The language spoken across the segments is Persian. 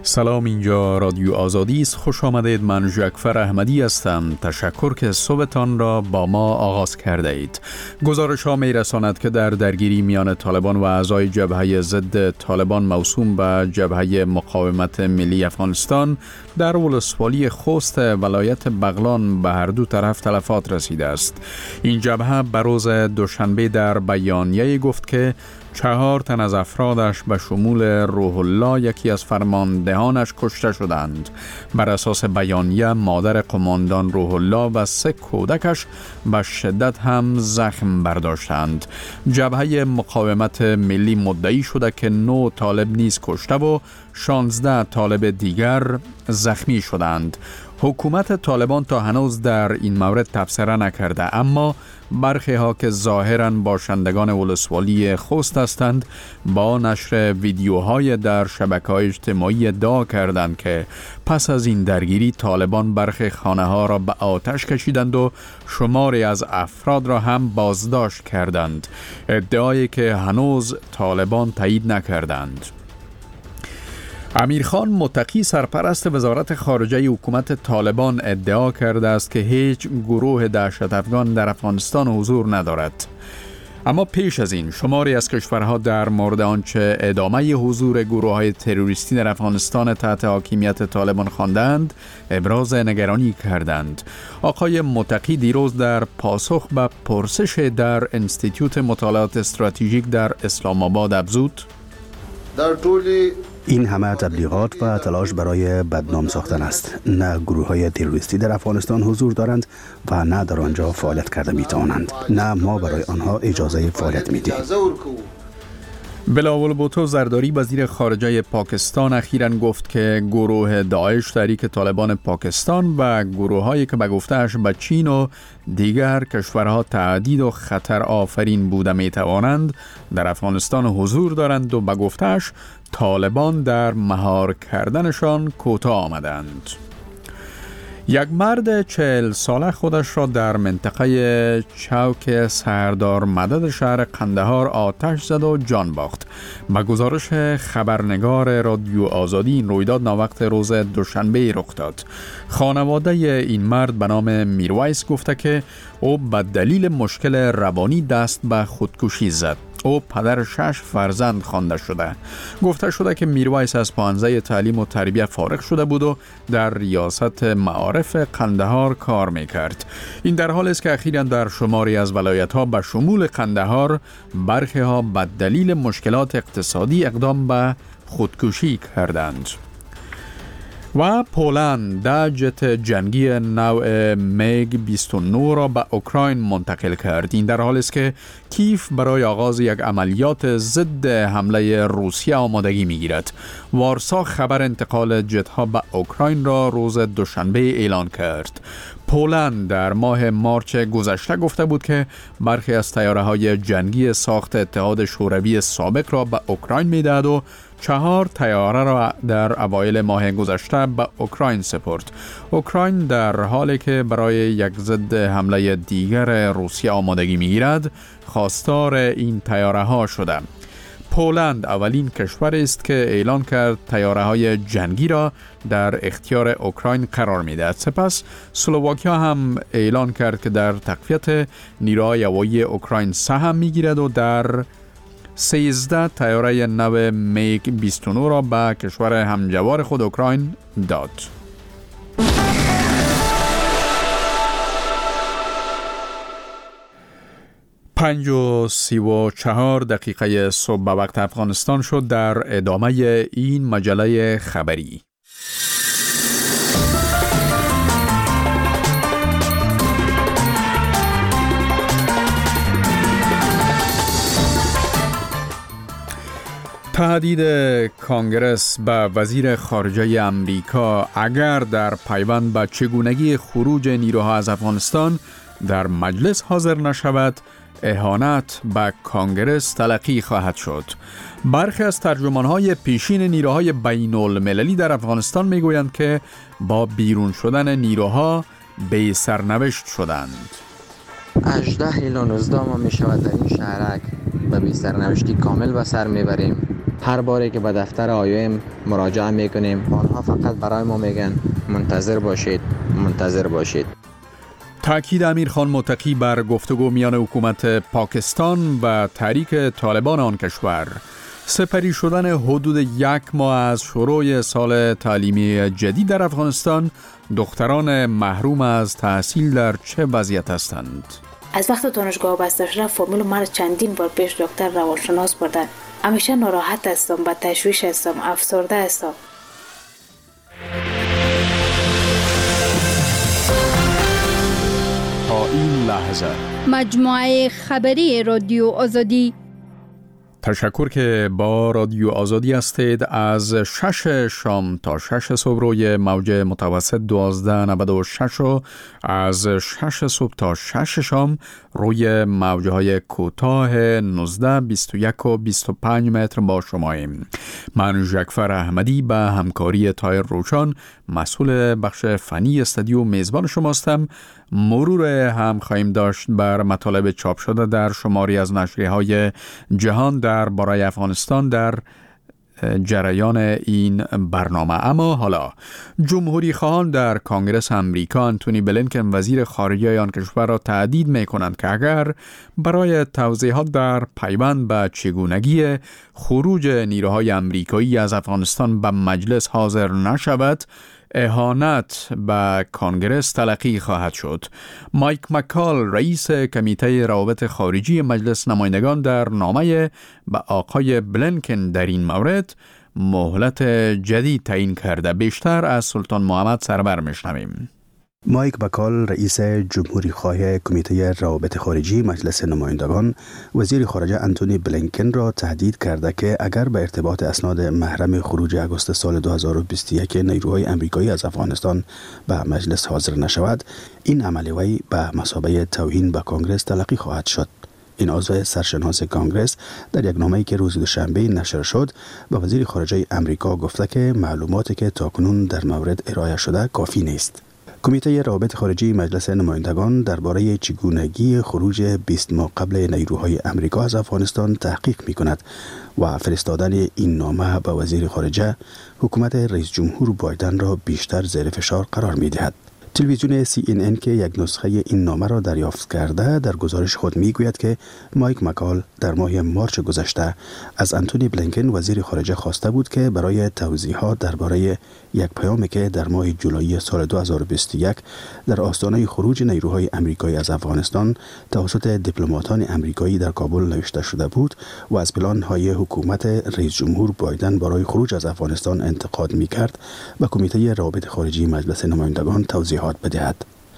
سلام، اینجا رادیو آزادی است. خوش آمدید. من جعفر احمدی هستم. تشکر که صبحتان را با ما آغاز کرده اید. گزارش ها می رساند که در درگیری میان طالبان و اعضای جبهه ضد طالبان موسوم به جبهه مقاومت ملی افغانستان در ولسوالی خوست ولایت بغلان به هر دو طرف تلفات رسیده است. این جبهه به روز دوشنبه در بیانیه گفت که 4 تن از افرادش به شمول روح الله، یکی از فرماندهانش، کشته شدند. بر اساس بیانیه مادر قماندان روح الله و 3 کودکش به شدت هم زخم برداشتند. جبهه مقاومت ملی مدعی شده که 9 طالب نیز کشته و 16 طالب دیگر زخمی شدند. حکومت طالبان تا هنوز در این مورد تبصره نکرده، اما برخی ها که ظاهراً باشندگان ولسوالی خوست هستند با نشر ویدیوهای در شبکه‌های اجتماعی ادعا کردند که پس از این درگیری طالبان برخی خانه ها را به آتش کشیدند و شماری از افراد را هم بازداشت کردند، ادعایی که هنوز طالبان تایید نکردند. امیرخان متقی، سرپرست وزارت خارجه حکومت طالبان، ادعا کرده است که هیچ گروه دهشت افغان در افغانستان حضور ندارد. اما پیش از این شماری از کشورها در مورد آنچه ادامه حضور گروه‌های تروریستی در افغانستان تحت حاکمیت طالبان خواندند ابراز نگرانی کردند. آقای متقی دیروز در پاسخ به پرسش در انستیتوت مطالعات استراتژیک در اسلام آباد افزود: در طول این همه تبلیغات و تلاش برای بدنام ساختن است. نه گروه‌های تروریستی در افغانستان حضور دارند و نه در آنجا فعالیت کرده می‌توانند. نه ما برای آنها اجازه فعالیت می‌دهیم. بلاول بوتو زرداری، وزیر خارجه پاکستان، اخیراً گفت که گروه داعش، تحریک طالبان پاکستان و گروه‌هایی که به گفته‌اش به چین و دیگر کشورها تهدید و خطر آفرین بوده می‌توانند در افغانستان حضور دارند و به گفته‌اش طالبان در مهار کردنشان کوتاه آمدند. یک مرد 40 ساله خودش را در منطقه چوک سردار مدد شهر قندهار آتش زد و جان باخت. به گزارش خبرنگار رادیو آزادی این رویداد ناوقت روز دوشنبه رخ داد. خانواده این مرد به نام میرویس گفته که او به دلیل مشکل روانی دست به خودکشی زد. او پدر 6 فرزند خوانده شده. گفته شده که میرویس از پانزه تعلیم و تربیت فارغ شده بود و در ریاست معارف قندهار کار میکرد. این در حالی است که اخیراً در شماری از ولایت‌ها به شمول قندهار برخی ها به دلیل مشکلات اقتصادی اقدام به خودکشی کردند. و پولند ده جت جنگی نوع میگ 29 را به اوکراین منتقل کرد. این در حالی است که کیف برای آغاز یک عملیات ضد حمله روسیه آمادگی می‌گیرد. وارسا خبر انتقال جت‌ها به اوکراین را روز دوشنبه اعلان کرد. پولند در ماه مارچ گذشته گفته بود که برخی از طیاره‌های جنگی ساخت اتحاد شوروی سابق را به اوکراین می‌دهد و 4 طیاره را در اوایل ماه گذشته به اوکراین سپرد. اوکراین در حالی که برای یک ضد حمله دیگر روسیه آمادگی می‌گیرد، خواستار این طیاره ها شده. پولند اولین کشور است که اعلان کرد طیاره‌های جنگی را در اختیار اوکراین قرار می‌دهد. سپس اسلواکیا هم اعلان کرد که در تقویت نیروهای هوایی اوکراین سهم می‌گیرد و در 13 طیاره نو میگ 29 را به کشور همجوار خود اوکراین داد. پنج و 34 دقیقه صبح به وقت افغانستان شد. در ادامه این مجله خبری: تهدید کانگرس به وزیر خارجه امریکا اگر در پیوند به چگونگی خروج نیروها از افغانستان در مجلس حاضر نشود، اهانت به کانگرس تلقی خواهد شد. برخی از ترجمان‌های پیشین نیروهای بین‌المللی در افغانستان می‌گویند که با بیرون شدن نیروها به سرنوشت شدند. 18 الی 19 ما می‌شود در این شهرک به بی سرنوشتی کامل به سر میبریم. هر باری که به دفتر آیوم مراجعه میکنیم آنها فقط برای ما میگن منتظر باشید، منتظر باشید. تأکید امیرخان متقی بر گفتگو میان حکومت پاکستان و تحریک طالبان آن کشور. سپری شدن حدود 1 ماه از شروع سال تعلیمی جدید در افغانستان، دختران محروم از تحصیل در چه وضعیت هستند؟ از وقت دانشگاه بسته شده فامیل مرا چندین بار پیش دکتر روانشناس بردن. همیشه ناراحت هستم، با تشویش هستم، افسرده هستم. تا این لحظه مجموعه خبری رادیو آزادی. تشکر که با رادیو آزادی هستید. از 6 شام تا 6 صبح روی موج متوسط 1296 و از 6 صبح تا 6 شام روی موجه های کوتاه 19، 21 و 25 متر با شماییم. من ژکفر احمدی به همکاری تایر روشان مسئول بخش فنی استودیو میزبان شماستم. مرور هم خواهیم داشت بر مطالب چاپ شده در شماری از نشریه‌های جهان در باره افغانستان در جریان این برنامه. اما حالا جمهوری خواهان در کانگرس امریکا آنتونی بلینکن وزیر خارجه آن کشور را تهدید می‌کنند که اگر برای توضیحات در پیوند به چگونگی خروج نیروهای امریکایی از افغانستان به مجلس حاضر نشود، اهانت به کانگرس تلقی خواهد شد. مایک مکال رئیس کمیته روابط خارجی مجلس نمایندگان در نامه به آقای بلینکن در این مورد مهلت جدید تعیین کرده. بیشتر از سلطان محمد سرور میشنویم. مایک مکال رئیس جمهوری خواه کمیته روابط خارجی مجلس نمایندگان وزیر خارجه آنتونی بلینکن را تهدید کرده که اگر به ارتباط اسناد محرم خروج آگوست سال 2021 نیروهای امریکایی از افغانستان به مجلس حاضر نشود، این عمل وی به مثابه توهین به کانگرس تلقی خواهد شد. این عضو سرشناس کانگرس در یک نامه‌ای که روز دوشنبه نشر شد به وزیر خارجه امریکا گفته که معلوماتی که تاکنون در مورد ارائه شده کافی نیست. کمیته روابط خارجی مجلس نمایندگان درباره چگونگی خروج 20 ماه قبل نیروهای امریکا از افغانستان تحقیق می‌کند و فرستادن این نامه به وزیر خارجه حکومت رئیس جمهور بایدن را بیشتر زیر فشار قرار می‌دهد. تلویزیون CNN که یک نسخه این نامه را دریافت کرده در گزارش خود میگوید که مایک مکال در ماه مارچ گذشته از آنتونی بلینکن وزیر خارجه خواسته بود که برای توضیحات درباره یک پیامی که در ماه جولای سال 2021 در آستانه خروج نیروهای امریکایی از افغانستان توسط دیپلماتان امریکایی در کابل نوشته شده بود و از پلان‌های حکومت رئیس جمهور بایدن برای خروج از افغانستان انتقاد می‌کرد و کمیته روابط خارجی مجلس نمایندگان توضیحات بدهد.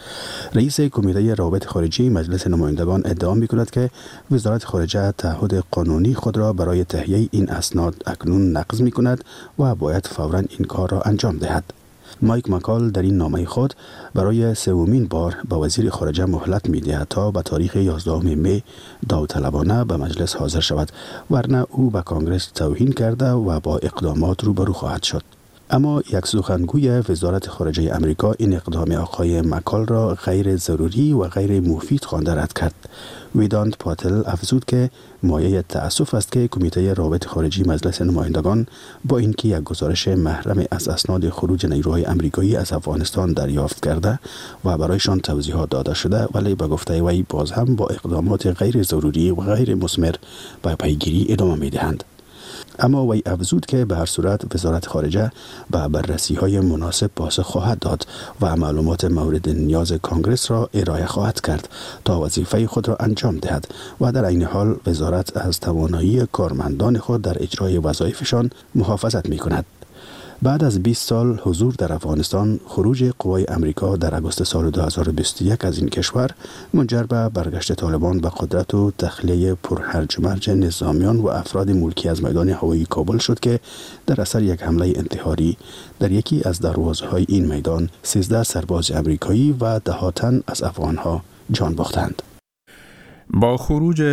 رئیس کمیته روابط خارجی مجلس نمایندگان ادعا می‌کند که وزارت خارجه تعهد قانونی خود را برای تهیه این اسناد اکنون نقض می‌کند و باید فوراً این کار را انجام دهد. مایک مکال در این نامه خود برای سومین بار به وزیر خارجه مهلت می‌دهد تا به تاریخ 11 می داوطلبانه به مجلس حاضر شود، ورنه او به کانگرس توهین کرده و با اقدامات روبرو خواهد شد. اما یک سخنگوی وزارت خارجه امریکا این اقدام آقای مکال را غیر ضروری و غیر مفید خوانده رد کرد. ویدانت پاتل افزود که مایه تأسف است که کمیته روابط خارجی مجلس نمایندگان با اینکه یک گزارش محرم از اسناد خروج نیروهای امریکایی از افغانستان دریافت کرده و برایشان توضیحات داده شده، ولی به گفته وی باز هم با اقدامات غیر ضروری و غیر مثمر به پیگیری ادامه می‌دهند. اما وی افزود که به هر صورت وزارت خارجه به بررسی‌های مناسب پاسخ خواهد داد و معلومات مورد نیاز کانگرس را ارائه خواهد کرد تا وظیفه خود را انجام دهد و در عین حال وزارت از توانایی کارمندان خود در اجرای وظایفشان محافظت می‌کند. بعد از 20 سال حضور در افغانستان، خروج قوای امریکا در آگوست سال 2021 از این کشور منجر به برگشت طالبان به قدرت و تخلیه پرهرج و مرج نظامیان و افراد ملکی از میدان هوایی کابل شد که در اثر یک حمله انتحاری در یکی از دروازه‌های این میدان 13 سرباز امریکایی و 10 تن از افغان‌ها جان باختند. با خروج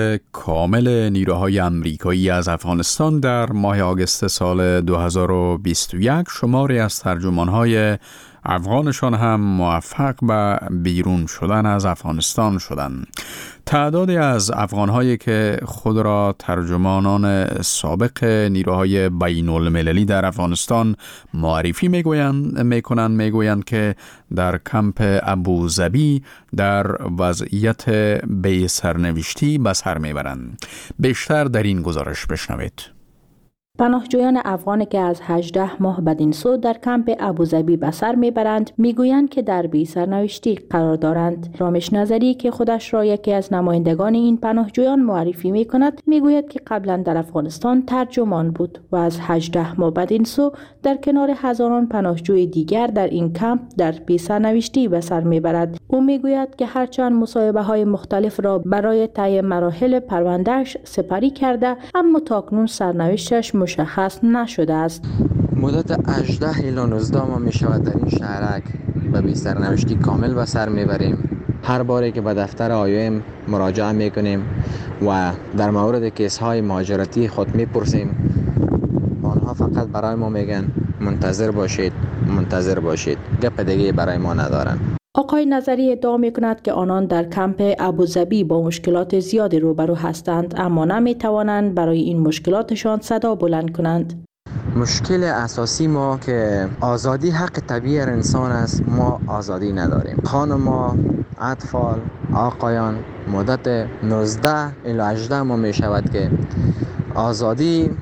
کامل نیروهای امریکایی از افغانستان در ماه آگوست سال 2021 شماری از ترجمان‌های افغانشان هم موفق به بیرون شدن از افغانستان شدند. تعدادی از افغانهایی که خود را ترجمانان سابق نیروهای بین المللی در افغانستان معرفی میگویند که در کمپ ابوظبی در وضعیت بی سرنوشتی به سر میبرند. بیشتر در این گزارش بشنوید. پناهجویان افغانی که از 18 ماه بدین سو در کمپ ابوظبی به سر میبرند میگویند که در بی سرنوشتی قرار دارند. رامش نظری که خودش را یکی از نمایندگان این پناهجویان معرفی میکند میگوید که قبلا در افغانستان ترجمان بود و از 18 ماه بدین سو در کنار هزاران پناهجوی دیگر در این کمپ در بی سرنوشتی به سر میبرد. او میگوید که هرچند مصاحبه های مختلف را برای طی مراحل پروندهش سپری کرده اما تاکنون سرنوشتش مشخص نشده است. مدت 18 الی 19 ماه می شود در این شهرک به بی سرنوشتی کامل به سر میبریم. هر باری که به دفتر آیوم مراجعه میکنیم و در مورد کیس های مهاجرتی خود میپرسیم، آنها فقط برای ما میگن منتظر باشید. گپ دیگه برای ما ندارن. آقای نظری ادعا می‌کند که آنان در کمپ ابوظبی با مشکلات زیادی روبرو هستند اما نمی‌توانند برای این مشکلاتشان صدا بلند کنند. مشکل اساسی ما که آزادی حق طبیعی انسان است، ما آزادی نداریم. خانم‌ها، اطفال، آقایان مدت 19 الی 18 ماه می شود که آزادی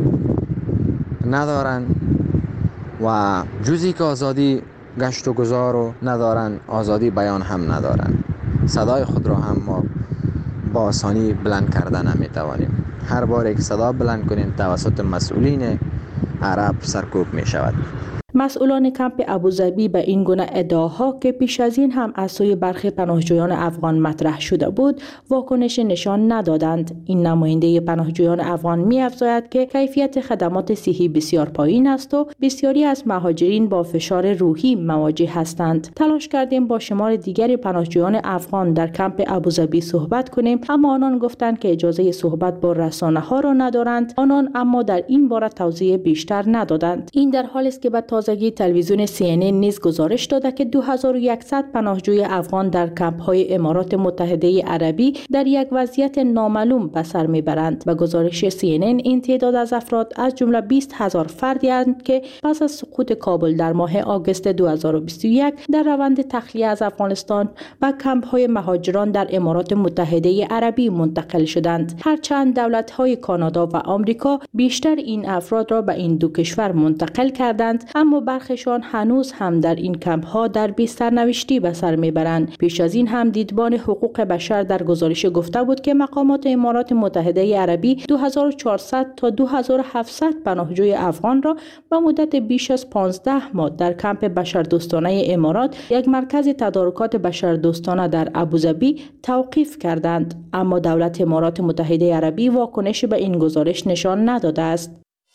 ندارند و جزی که آزادی گشت و گذار رو ندارن، آزادی بیان هم ندارن. صدای خود را هم ما با آسانی بلند کردن نمیتوانیم. هر بار که صدا بلند کنیم توسط مسئولین عرب سرکوب می شود. مسئولان کمپ ابوظبی به این گونه ادعاها که پیش از این هم از سوی برخی پناهجویان افغان مطرح شده بود واکنش نشان ندادند. این نماینده پناهجویان افغان می‌افزاید که کیفیت خدمات صحی بسیار پایین است و بسیاری از مهاجرین با فشار روحی مواجه هستند. تلاش کردیم با شمار دیگری پناهجویان افغان در کمپ ابوظبی صحبت کنیم اما آنان گفتند که اجازه صحبت با رسانه‌ها را ندارند. آنان اما در این باره توضیح بیشتر ندادند. این در حالی است که تلویزیون CNN نیز گزارش داده که 2100 پناهجوی افغان در کمپ‌های امارات متحده عربی در یک وضعیت نامعلوم به سر میبرند و گزارش CNN این تعداد از افراد از جمله 20,000 فردی هستند که پس از سقوط کابل در ماه آگوست 2021 در روند تخلیه از افغانستان به کمپ‌های مهاجران در امارات متحده عربی منتقل شدند. هرچند دولت‌های کانادا و آمریکا بیشتر این افراد را به این دو کشور منتقل کردند اما برخیشان هنوز هم در این کمپ ها در بی سرنوشتی به سر میبرند. پیش از این هم دیدبان حقوق بشر در گزارش گفته بود که مقامات امارات متحده عربی 2400 تا 2700 پناهجوی افغان را به مدت بیش از 15 ماه در کمپ بشردوستانه امارات، یک مرکز تدارکات بشردوستانه در ابوظبی، توقیف کردند. اما دولت امارات متحده عربی واکنشی به این گزارش نشان نداده است.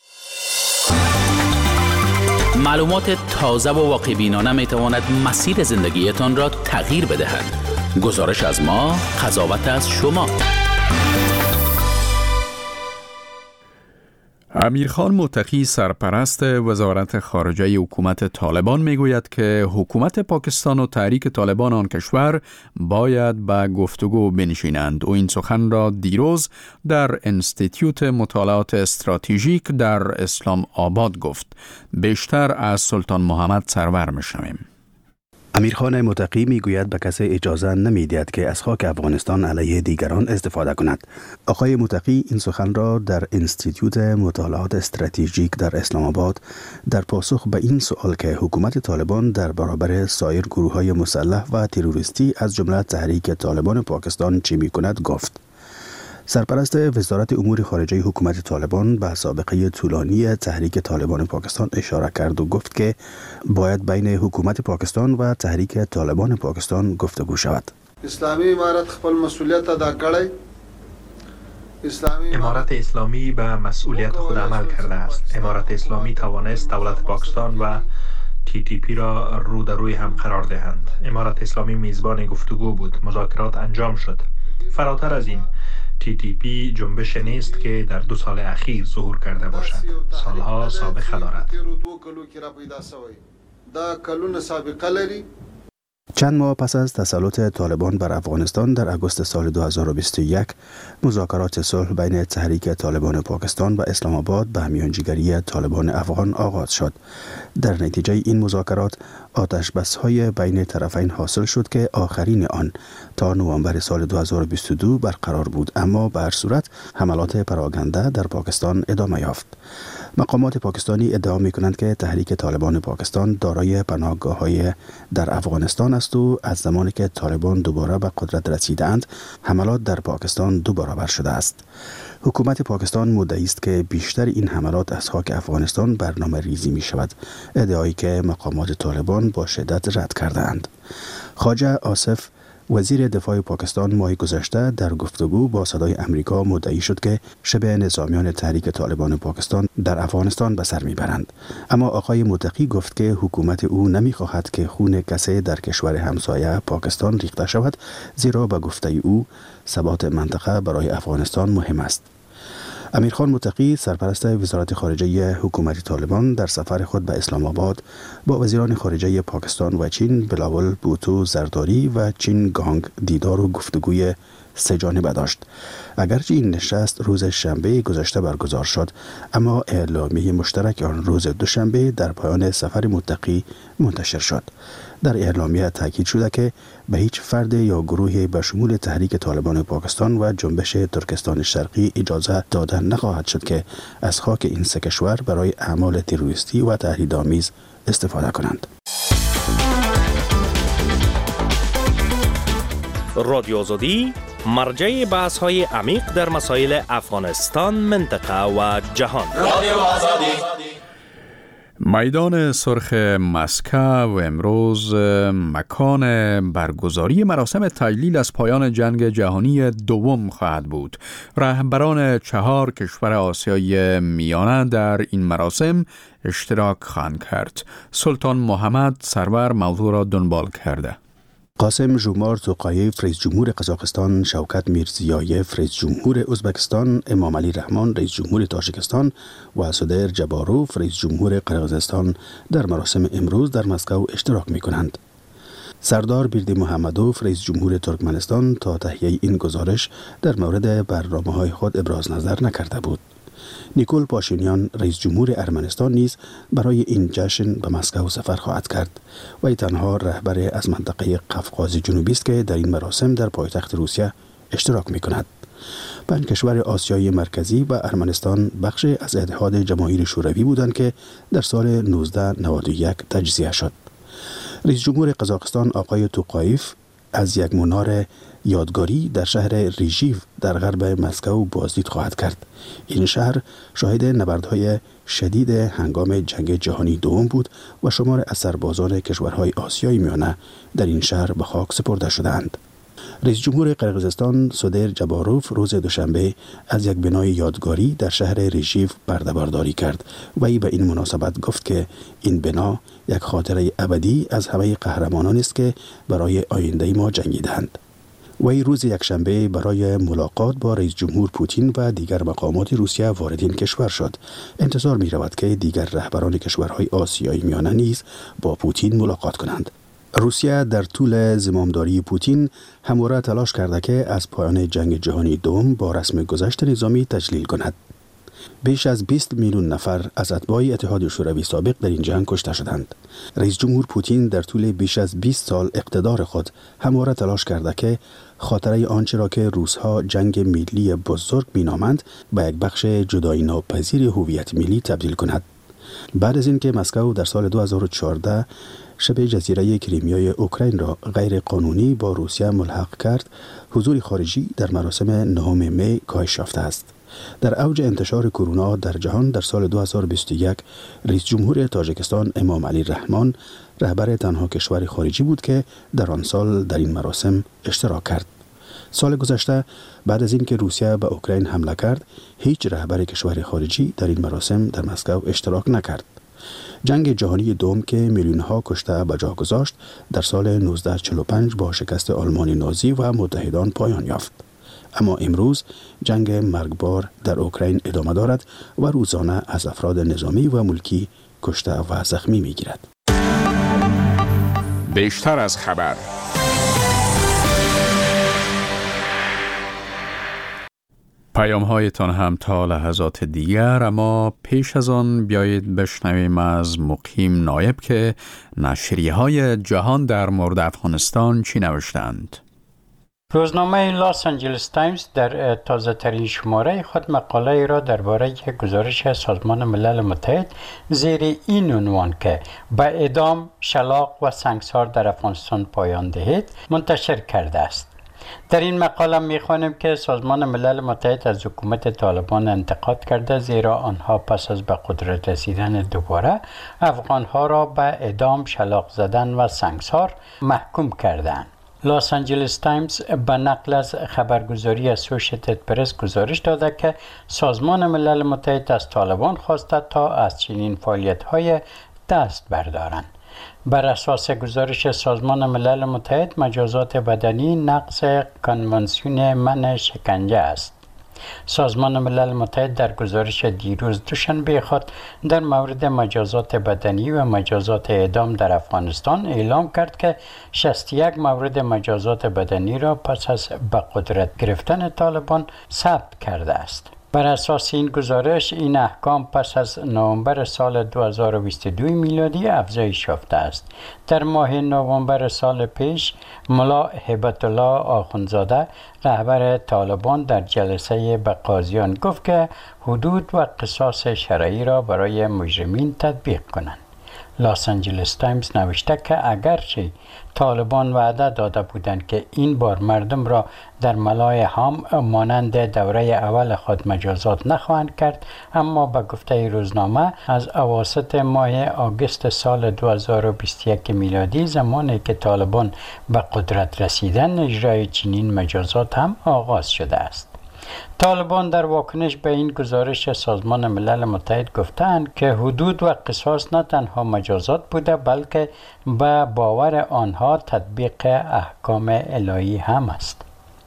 معلومات تازه و واقع‌بینانه می‌تواند مسیر زندگیتان را تغییر بدهد. گزارش از ما، قضاوت از شما. امیرخان متقی سرپرست وزارت خارجه حکومت طالبان میگوید که حکومت پاکستان و تحریک طالبان آن کشور باید به گفتگو بنشینند. او این سخن را دیروز در انستیتیوت مطالعات استراتژیک در اسلام آباد گفت. بیشتر از سلطان محمد سرور میشنویم. امیرخان متقی میگوید به کسی اجازه نمیدهد که از خاک افغانستان علیه دیگران استفاده کند. آقای متقی این سخن را در انستیتیوت مطالعات استراتژیک در اسلام آباد در پاسخ به این سوال که حکومت طالبان در برابر سایر گروه‌های مسلح و تروریستی از جمله تحریک طالبان پاکستان چه می‌کند گفت. سرپرست وزارت امور خارجه حکومت طالبان به سابقه طولانی تحریک طالبان پاکستان اشاره کرد و گفت که باید بین حکومت پاکستان و تحریک طالبان پاکستان گفتگو شود. اسلامی امارت خپل مسئولیت ادا کړی. امارت اسلامی به مسئولیت خود عمل کرده است. امارت اسلامی توانست دولت پاکستان و TTP را رو در روی هم قرار دهند. امارت اسلامی میزبان گفتگو بود. مذاکرات انجام شد. فراتر از این TTP جنبش نیست که در 2 سال اخیر ظهور کرده باشد. سالها سابقه دارد. دا کلونه سابقه لري. چند ماه پس از تسلط طالبان بر افغانستان در اگوست سال 2021 مذاکرات صلح بین تحریک طالبان پاکستان و اسلام آباد به میانجیگری طالبان افغان آغاز شد. در نتیجه این مذاکرات آتش بس‌های بین طرفین حاصل شد که آخرین آن تا نوامبر سال 2022 برقرار بود، اما به هر صورت حملات پراکنده در پاکستان ادامه یافت. مقامات پاکستانی ادعا می‌کنند که تحریک طالبان پاکستان دارای پناهگاه‌های در افغانستان است و از زمانی که طالبان دوباره به قدرت رسیدند، حملات در پاکستان دو برابر شده است. حکومت پاکستان مدعی است که بیشتر این حملات از خاک افغانستان برنامه ریزی می شود، ادعایی که مقامات طالبان با شدت رد کردند. خواجه آصف وزیر دفاع پاکستان ماه گذشته در گفتگو با صدای امریکا مدعی شد که شبه نظامیان تحریک طالبان پاکستان در افغانستان به سر میبرند، اما آقای متقی گفت که حکومت او نمیخواهد که خون کسی در کشور همسایه پاکستان ریخته شود، زیرا به گفته او ثبات منطقه برای افغانستان مهم است. امیرخان متقی سرپرست وزارت خارجه حکومت طالبان در سفر خود به اسلام آباد با وزیران خارجه پاکستان و چین بلاول بوتو زرداری و چین گانگ دیدار و گفتگوی سه جانبه داشت. اگرچه این نشست روز شنبه گذشته برگزار شد، اما اعلامیه مشترک آن روز دوشنبه در پایان سفر متقی منتشر شد. در اعلامیه تاکید شده که به هیچ فرد یا گروهی به شمول تحریک طالبان پاکستان و جنبش ترکستان شرقی اجازه داده نخواهد شد که از خاک این سه کشور برای اعمال تروریستی و تهدیدآمیز استفاده کنند. رادیو آزادی مرجع بحث‌های عمیق در مسائل افغانستان، منطقه و جهان. رادیو آزادی. میدان سرخ مسکو و امروز مکان برگزاری مراسم تجلیل از پایان جنگ جهانی دوم خواهد بود. رهبران 4 کشور آسیای میانه در این مراسم اشتراک خواهند کرد. سلطان محمد سرور موضوع را دنبال کرده. قاسم ژومار توقایف رئیس جمهور قزاقستان، شوکت میرزیایف رئیس جمهور ازبکستان، امام علی رحمان رئیس جمهور تاجیکستان و سودیر جباروف رئیس جمهور قرقیزستان در مراسم امروز در مسکو اشتراک می کنند. سردار بیردی محمدوف رئیس جمهور ترکمنستان تا تهیه این گزارش در مورد برنامه‌های خود ابراز نظر نکرده بود. نیکول پاشینیان رئیس جمهور ارمنستان نیز برای این جشن به مسکو سفر خواهد کرد و ای تنها رهبر از منطقه قفقاز جنوبی است که در این مراسم در پایتخت روسیه اشتراک می کند. 5 کشور آسیای مرکزی و ارمنستان بخش از اتحاد جماهیر شوروی بودند که در سال 1991 تجزیه شد. رئیس جمهور قزاقستان آقای توقایف از یک منار یادگاری در شهر ریژیو در غرب مسکو بازدید خواهد کرد. این شهر شاهد نبردهای شدید هنگام جنگ جهانی دوم بود و شمار از سربازان کشورهای آسیای میانه در این شهر به خاک سپرده شدند. رئیس جمهور قرقیزستان سودیر جباروف روز دوشنبه از یک بنای یادگاری در شهر ریژیو برده‌برداری کرد و ای به این مناسبت گفت که این بنا یک خاطره ابدی از همه قهرمانانی است که برای آینده ما جنگیدند. وی روز یکشنبه برای ملاقات با رئیس جمهور پوتین و دیگر مقامات روسیه وارد این کشور شد. انتظار می رود که دیگر رهبران کشورهای آسیای میانه نیز با پوتین ملاقات کنند. روسیه در طول زمامداری پوتین همواره تلاش کرده که از پایان جنگ جهانی دوم با رسم گذشت نظامی تجلیل کند. بیش از 20 میلیون نفر از اتباع اتحاد شوروی سابق در این جنگ کشته شدند. رئیس جمهور پوتین در طول بیش از 20 سال اقتدار خود همواره تلاش کرده که خاطره آنچه را که روس‌ها جنگ ملی بزرگ می‌نامند به یک بخش جدایی ناپذیر هویت ملی تبدیل کند. بعد از اینکه مسکو در سال 2014 شبه جزیره کریمیای اوکراین را غیر قانونی با روسیه ملحق کرد، حضور خارجی در مراسم 9 می کاهش یافته است. در اوج انتشار کرونا در جهان در سال 2021 رئیس جمهور تاجیکستان امام علی رحمان رهبر تنها کشور خارجی بود که در آن سال در این مراسم اشتراک کرد. سال گذشته بعد از اینکه روسیه به اوکراین حمله کرد، هیچ رهبر کشور خارجی در این مراسم در مسکو اشتراک نکرد. جنگ جهانی دوم که میلیون‌ها کشته به جا گذاشت، در سال 1945 با شکست آلمان نازی و متحدان پایان یافت. اما امروز جنگ مرگبار در اوکراین ادامه دارد و روزانه از افراد نظامی و ملکی کشته و زخمی می‌گیرد. بیشتر از خبر. پیام هایتان هم تا لحظات دیگر، اما پیش از آن بیایید بشنویم از مقیم نایب که نشریه های جهان در مورد افغانستان چی نوشتند. روزنامه لاس آنجلس تایمز در تازه ترین شماره خود مقاله را درباره گزارش سازمان ملل متحد زیر این عنوان که به اعدام، شلاق و سنگسار در افغانستان پایان دهید منتشر کرده است. در این مقاله می‌خوانیم که سازمان ملل متحد از حکومت طالبان انتقاد کرده، زیرا آنها پس از به قدرت رسیدن دوباره افغانها را به اعدام، شلاق زدن و سنگسار محکوم کردند. لاس آنجلس تایمز به نقل از خبرگزاری اسوشییتد پرس گزارش داده که سازمان ملل متحد از طالبان خواسته تا از چنین فعالیت‌های دست بردارند. بر اساس گزارش سازمان ملل متحد، مجازات بدنی نقض کنوانسیون منع شکنجه است. سازمان ملل متحد در گزارش دیروز دوشنبه خود در مورد مجازات بدنی و مجازات اعدام در افغانستان اعلام کرد که 61 مورد مجازات بدنی را پس از به قدرت گرفتن طالبان ثبت کرده است. بر اساس این گزارش، این احکام پس از نوامبر سال 2022 میلادی افزایش یافته است. در ماه نوامبر سال پیش، ملا هیبت الله آخوندزاده رهبر طالبان در جلسه به قاضیان گفت که حدود و قصاص شرعی را برای مجرمین تطبیق کنند. لاس آنجلس تایمز نوشته که اگرچه طالبان وعده داده بودند که این بار مردم را در ملای هم مانند دوره اول خود مجازات نخواهند کرد، اما به گفته روزنامه از اواسط ماه آگوست سال 2021 میلادی، زمانی که طالبان به قدرت رسیدن، اجرای چنین مجازات هم آغاز شده است. طالبان در واکنش به این گزارش سازمان ملل متحد گفتند که حدود و قصاص نه تنها مجازات بوده، بلکه به باور آنها تطبیق احکام الهی هم است.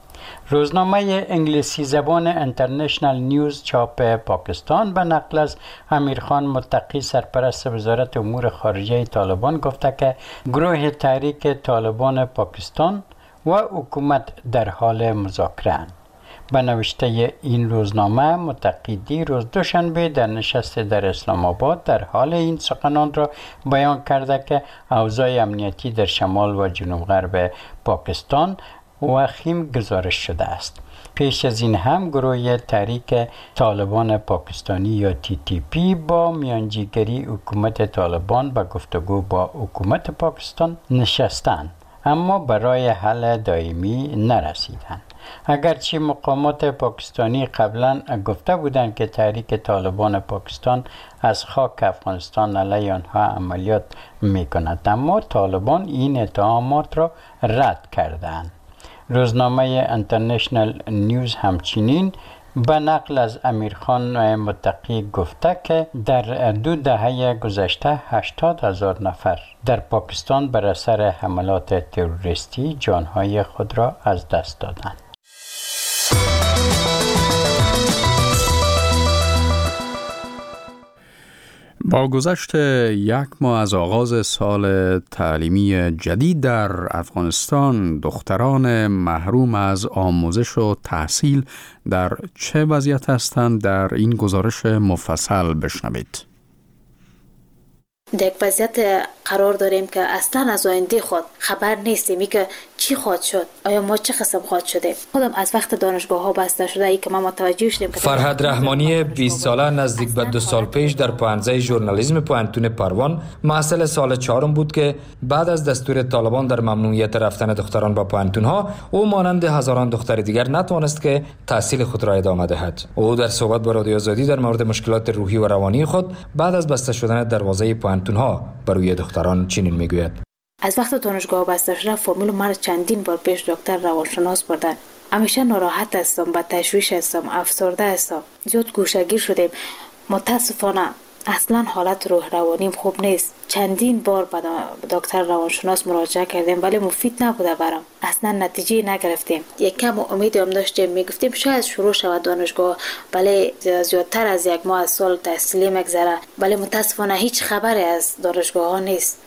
روزنامه انگلیسی زبان انترنشنال نیوز چاپ پاکستان به نقل از امیرخان متقی، سرپرست وزارت امور خارجه طالبان، گفته که گروه تحریک طالبان پاکستان و حکومت در حال مذاکره اند. به نوشته این روزنامه، متقی دیروز دوشنبه در نشست در اسلام آباد در حال این سخنان را بیان کرده که اوضاع امنیتی در شمال و جنوب غرب پاکستان وخیم گزارش شده است. پیش از این هم گروه تحریک طالبان پاکستانی یا TTP با میانجیگری حکومت طالبان به گفتگو با حکومت پاکستان نشستند، اما برای حل دائمی نرسیدند. اگرچه مقامات پاکستانی قبلا گفته بودند که تحریک طالبان پاکستان از خاک افغانستان علیه آنها عملیات میکند، اما طالبان این اتهامات را رد کردند. روزنامه انترنشنال نیوز همچنین به نقل از امیرخان متقی گفته که در 2 دهه گذشته 80,000 نفر در پاکستان بر اثر حملات تروریستی جانهای خود را از دست دادند. با گذشت 1 ماه از آغاز سال تعلیمی جدید در افغانستان، دختران محروم از آموزش و تحصیل در چه وضعیت هستند؟ در این گزارش مفصل بشنوید. در یک وضعیت قرار داریم که اصلا از آینده خود خبر نیستیم که چی خواهد شد، آیا ما چه قسم خواهد شده. خودم از وقت دانشگاه ها بسته شده ای که ما متوجه شدیم که فرهاد رحمانی 20 ساله نزدیک به 2 سال پیش در پوهنځی ژورنالیسم پوهنتون پروان محصل سال 4 بود که بعد از دستور طالبان در ممنوعیت رفتن دختران به پوهنتون ها، او مانند هزاران دختر دیگر نتوانست که تحصیل خود را ادامه دهد. او در صحبت با رادیو آزادی در مورد مشکلات روحی و روانی خود بعد از بسته شدن دروازه پوهنتون ها برای دختران چنین میگوید: از وقت دانشگاه بسته شده فامیل مرا چندین بار پیش دکتر روانشناس بردن. همیشه ناراحت هستم، با تشویش هستم، افسرده هستم، زیاد گوشه‌گیر شدیم. متاسفانه اصلا حالت روح روانیم خوب نیست. چندین بار به دکتر روانشناس مراجعه کردیم ولی مفید نبوده برام. اصلا نتیجه نگرفتیم. یک کم امید هم داشتیم، میگفتیم شاید شروع شود دانشگاه، ولی زیادتر از 1 ماه از سال تحصیلی مگذره، ولی متاسفانه هیچ خبری از دانشگاه ها نیست.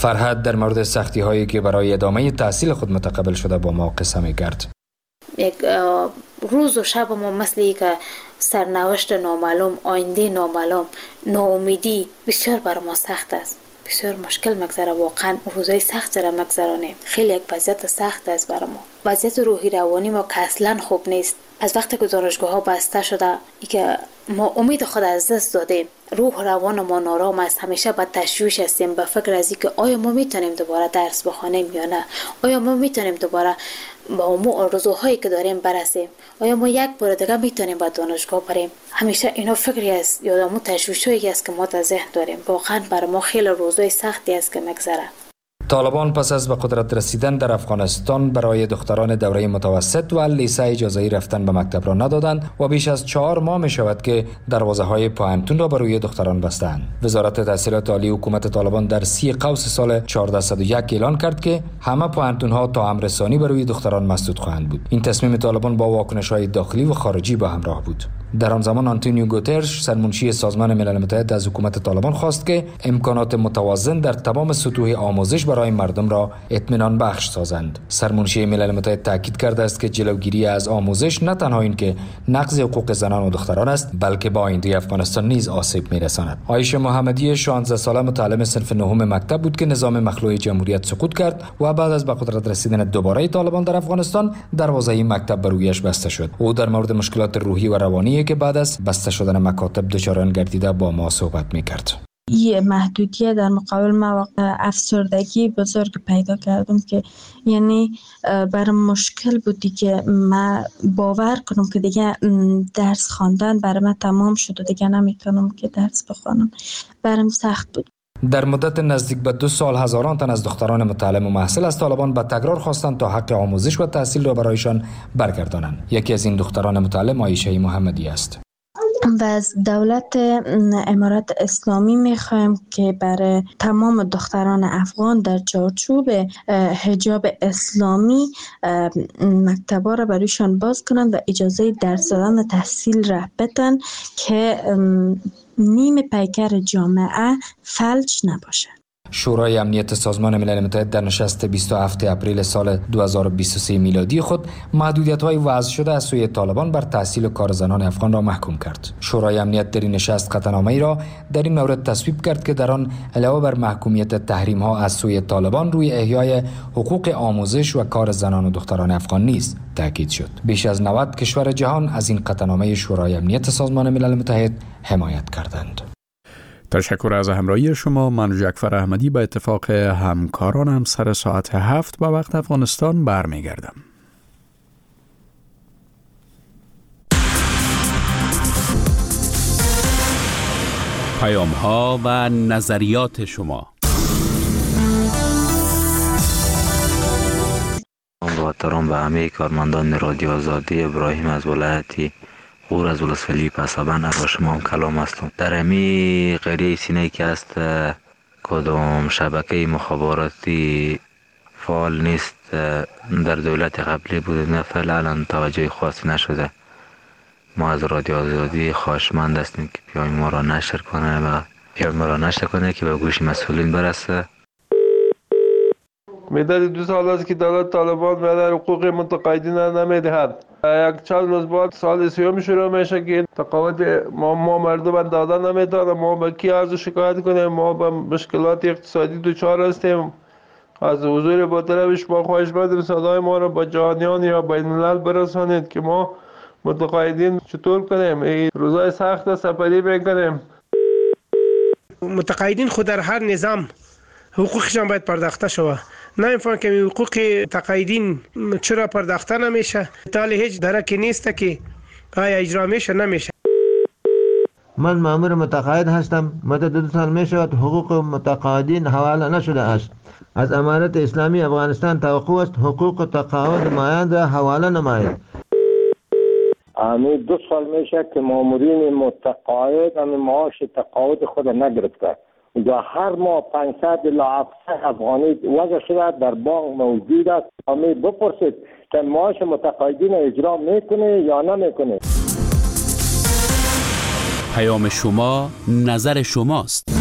فرهاد در مورد سختی هایی که برای ادامه تحصیل خود متقبل شده با ما قصه می‌کرد. یک روز و شب ما مثل که سرنوشت نامعلوم، آینده نامعلوم، ناامیدی بسیار بر ما سخت است. بسیار مشکل مگذره، واقعا روزای سخت را مگذرانیم. خیلی یک وضعیت سخت است برای ما. وضعیت روحی روانی ما که اصلا خوب نیست. از وقتی که دانشگاه ها بسته شده ای که ما امید خود از دست دادیم، روح و روان ما نارام است. همیشه با تشویش هستیم، به فکر از اینکه آیا ما میتونیم دوباره درس بخوانیم یا نه، آیا ما میتونیم دوباره با اون آرزوهایی که داریم برسیم، آیا ما یک بار دیگه میتونیم به دانشگاه بریم. همیشه اینا فکری است یا اون تشویشایی است که ما در ذهن داریم. واقعا برای ما خیلی روزای سختی است که مگذره. طالبان پس از به قدرت رسیدن در افغانستان برای دختران دوره متوسط و لیسه اجازه رفتن به مکتب را ندادند و بیش از 4 ماه می شود که دروازه های پانتون را برای دختران بستند. وزارت تحصیلات عالی حکومت طالبان در 30 قوس سال 1401 اعلان کرد که همه پانتون ها تا امر ثانی برای دختران مسدود خواهند بود. این تصمیم طالبان با واکنش های داخلی و خارجی با همراه بود. در آن زمان آنتونیو گوترش سرمنشی سازمان ملل متحد از حکومت طالبان خواست که امکانات متوازن در تمام سطوح آموزش برای مردم را اطمینان بخش سازند. سرمنشی ملل متحد تاکید کرده است که جلوگیری از آموزش نه تنها این که نقض حقوق زنان و دختران است، بلکه با آینده افغانستان نیز آسیب می‌رساند. عایشه محمدی 16 ساله متعلم صنف نهم مکتب بود که نظام مخلوع جمهوریت سقوط کرد و بعد از به قدرت رسیدن دوباره طالبان در افغانستان دروازه مکتب بر رویش بسته شد. او در مورد مشکلات روحی و روانی که بعد از بسته شدن مکاتب دچار گردیده با ما صحبت می‌کرد. یه محدودیت در مقابل مواقع افسردگی بزرگ پیدا کردم که یعنی برام مشکل بودی که من باور کنم که دیگه درس خواندن برای من تمام شد و دیگه نمیتونم که درس بخوانم. برام سخت بود. در مدت نزدیک به 2 سال هزاران تن از دختران متعلم و محصل از طالبان به تکرار خواستند تا حق آموزش و تحصیل را برایشان برگردانند. یکی از این دختران متعلم عایشه محمدی است. و از دولت امارات اسلامی میخوایم که برای تمام دختران افغان در چارچوب حجاب اسلامی مکتبا را برایشان باز کنند و اجازه درس دادن و تحصیل را بدن که نیم پیکر جامعه فلج نباشه. شورای امنیت سازمان ملل متحد در نشست 27 اپریل سال 2023 میلادی خود محدودیت‌های وضع شده از سوی طالبان بر تحصیل و کار زنان افغان را محکوم کرد. شورای امنیت در این نشست قطعنامه‌ای را در این مورد تصویب کرد که در آن علاوه بر محکومیت تحریم‌ها از سوی طالبان روی احیای حقوق آموزش و کار زنان و دختران افغان نیز تاکید شد. بیش از 90 کشور جهان از این قطعنامه شورای امنیت سازمان ملل متحد حمایت کردند. تشکر از همراهی شما. من جعفر احمدی به اتفاق همکارانم سر ساعت 7 به وقت افغانستان برمیگردم. پیام‌ها و نظریات شما. با احترام به همه کارمندان رادیو آزادی، ابراهیم از ولایتی غور از ولسوالی پسابند با شما هم کلام هستم. در امی قریه سینه که است کدام شبکه مخابراتی فعال نیست، در دولت قبلی بود نه فعلا توجه خاصی نشده. ما از رادیو آزادی خواهشمند هستیم که پیام ما را نشر کنه که به گوش مسئولین برسه. مدت 2 سال است که دولت طالبان به حقوق متقاعدین نمیدهد. یک چند روز بعد سال 3 شروع میشه که تقاعد ما مردم دادن نمیتونه. ما به کی از شکایت کنیم؟ ما به مشکلات اقتصادی دچار هستیم. از حضور با طرفش ما خواهش می‌کنیم صدای ما را با جهانیان یا بین الملل برسانید که ما متقاعدین چطور کنیم. این روزای سخت سپری میکنیم. متقاعدین خود در هر نظام حقوقشان باید پرداخته شود. نمی‌فهمم که حقوق تقاعدین چرا پرداخته نمیشه. تالی هیچ درکی نیست که آیا اجرا میشه نمیشه. من مأمور متقاعد هستم. مدت 2 سال میشود حقوق متقاعدین حواله نشده است. از امارت اسلامی افغانستان توقع است حقوق تقاعد مایند را حواله نماید. 2 سال میشه که مامورین متقاعد معاش تقاعد خود نگرفته. و هر ماه 500 الی 700 افغانی وضع شده در بانک موجود است. همه بپرسید که معاش متقاعدین اجرا میکنه یا نمیکنه. پیام شما نظر شماست.